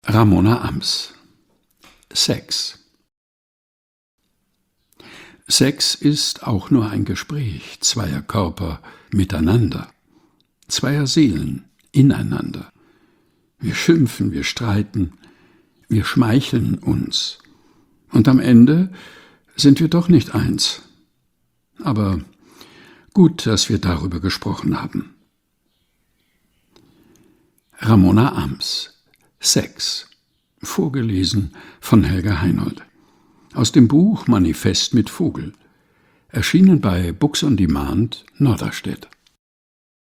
Ramona Ams. Sex. Sex ist auch nur ein Gespräch zweier Körper miteinander, zweier Seelen ineinander. Wir schimpfen, wir streiten, wir schmeicheln uns. Und am Ende sind wir doch nicht eins. Aber gut, dass wir darüber gesprochen haben. Ramona Ams. Sex. Vorgelesen von Helga Heinold. Aus dem Buch Manifest mit Vogel. Erschienen bei Books on Demand, Norderstedt.